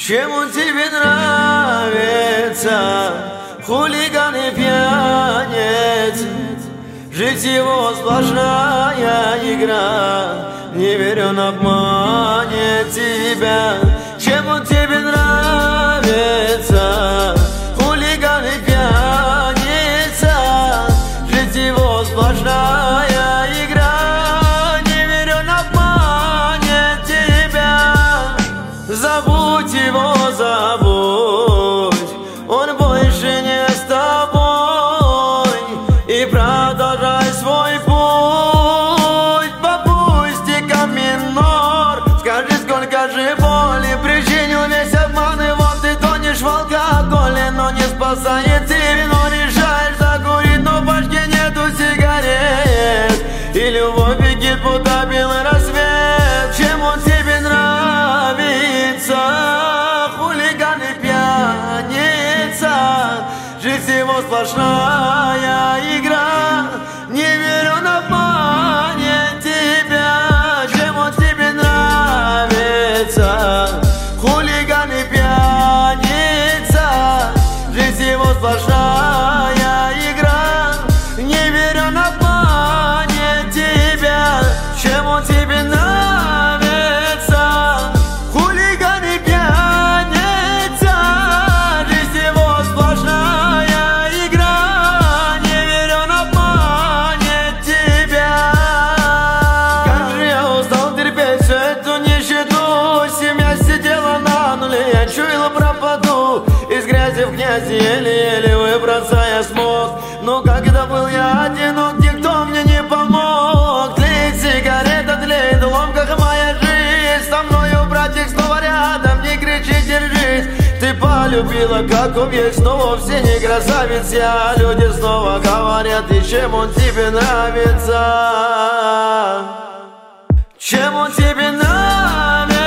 Чем он тебе нравится? Хулиган и пьяниц. Жизнь его сплошная игра. Не верю, он обманет тебя. Чем он тебе нравится? Хулиган и пьяница. Жизнь его сплошная игра. Не верю, он обманет тебя. Забудь его, забудь. Он больше не с тобой. И продолжай свой путь по пустикам минор. Скажи, сколько же боли причинил весь обман. И вот ты тонешь в алкоголе, но не спасает тебе. Но решаешь закурить, но в башке нету сигарет. И любовь бегит, будто белый рассвет. Чем он тебе нравится? Хулиган и пьяница. Жизнь его сплошная игра. Не верю, он обманет тебя. Чем он тебе нравится? Хулиган и пьяница. Жизнь его сплошная игра. Не верю, он обманет тебя. Чем он тебе нравится? Хулиган и пьяница. Жизнь его сплошная игра. Не верю, он обманет тебя. Как же я устал терпеть всю эту нищету. Семья сидела на нуле, я чуял, пропаду. Из грязи в грязи еле-еле выбраться я смог. Но когда был я одинок, никто мне не помог. Тлеет сигарета, тлеет в ломках моя жизнь. Со мною, братик, снова рядом, не кричи, держись. Ты полюбила, как убить, снова все не красавицы. А люди снова говорят, и чем он тебе нравится? Чем он тебе нравится?